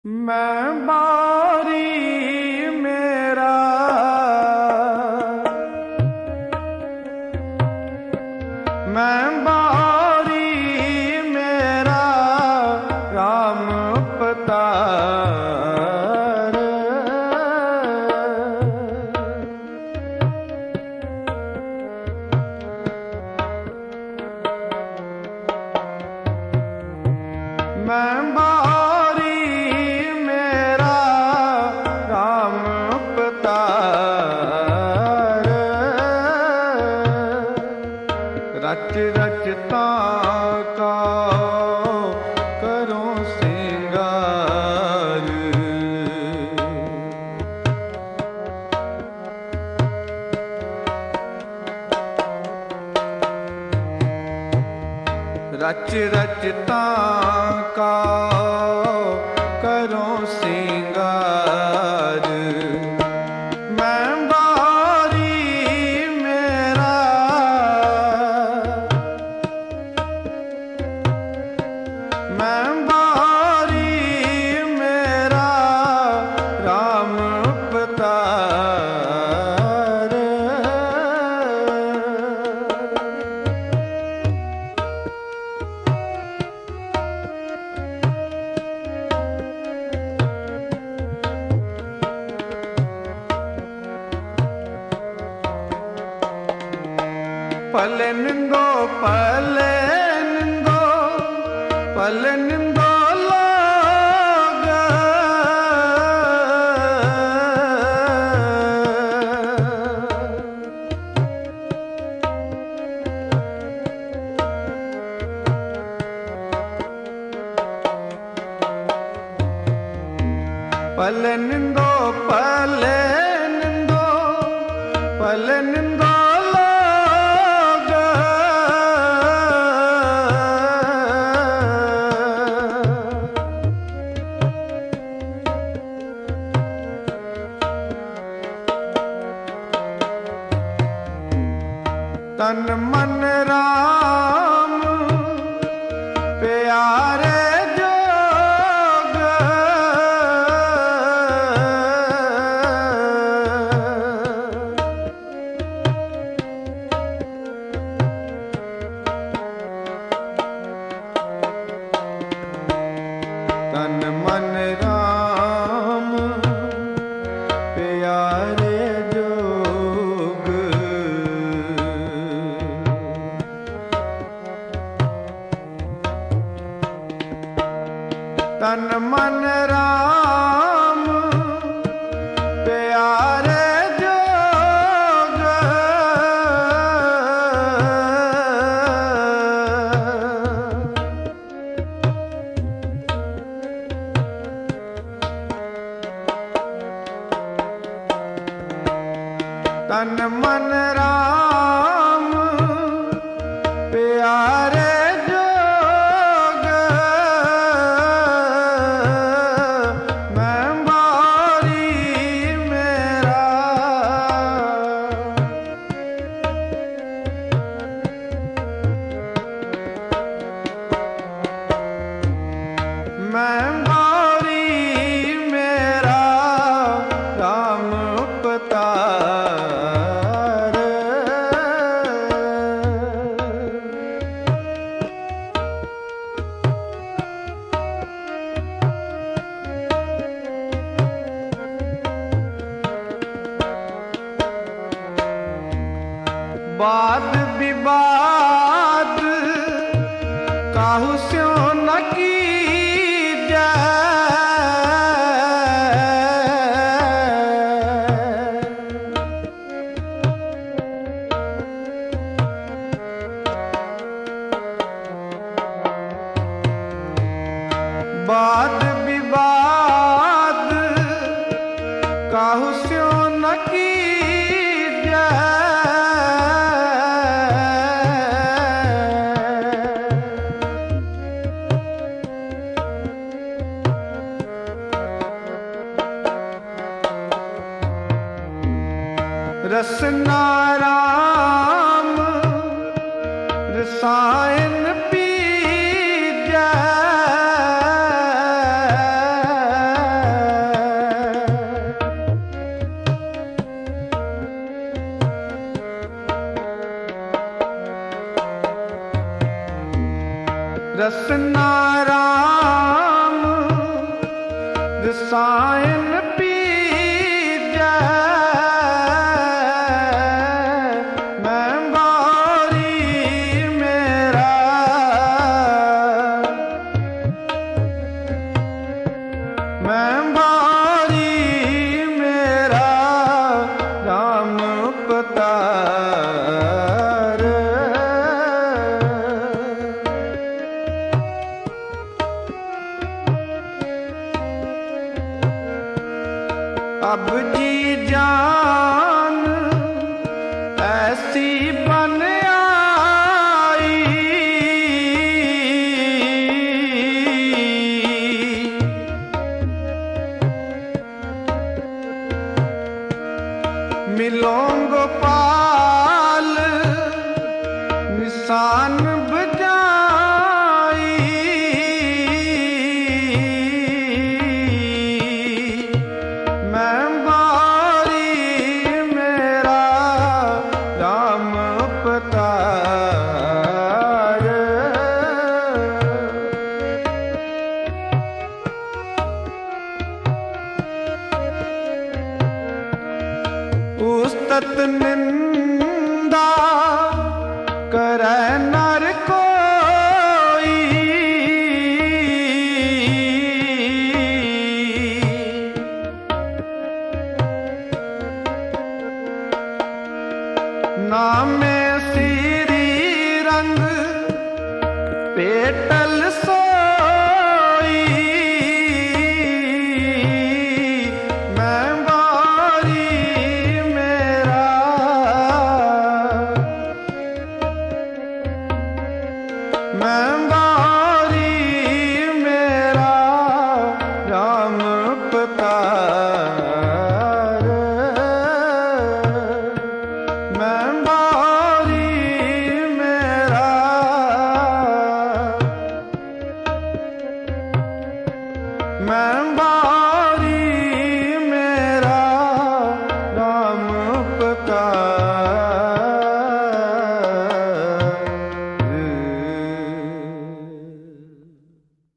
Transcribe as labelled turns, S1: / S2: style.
S1: मैं बारी मेरा मैं बारी मेरा राम पतार। मैं बारी मेरा राम पतार। रच रचता का करो सिंगार। रच रचता का करो सिंगार। मैं बारी मेरा मैं बारी मेरा राम पतार। पले निंदो पले निंदो पले निंदो लोग। पले निंदो पले निंदो पले निंदो तन मन राम प्यारे जोग। तन मन राम प्यारे जोग। तन मन राम प्यारे जोग। तन मन राम प्यारे जोग। मैं बारी मेरा मैं बारी मेरा राम पतार। वाद विवाद काहू स्यों न कीजै। वाद विवाद काहू स्यों न कीजै। रसना राम रसायन पीजै। रसना राम रसायन पीजै मैं बारी मेरा मैं बारी मेरा राम पतार अब जी जान ऐसी बन आई मिलो गोपाल निशान बजाई मैं बारी मेरा राम पतार उस्तत निंदा करे नर कोई नामे सिरी रंग पेटल सोई मैं बारी मेरा मैं बारी मेरा राम पतार मैं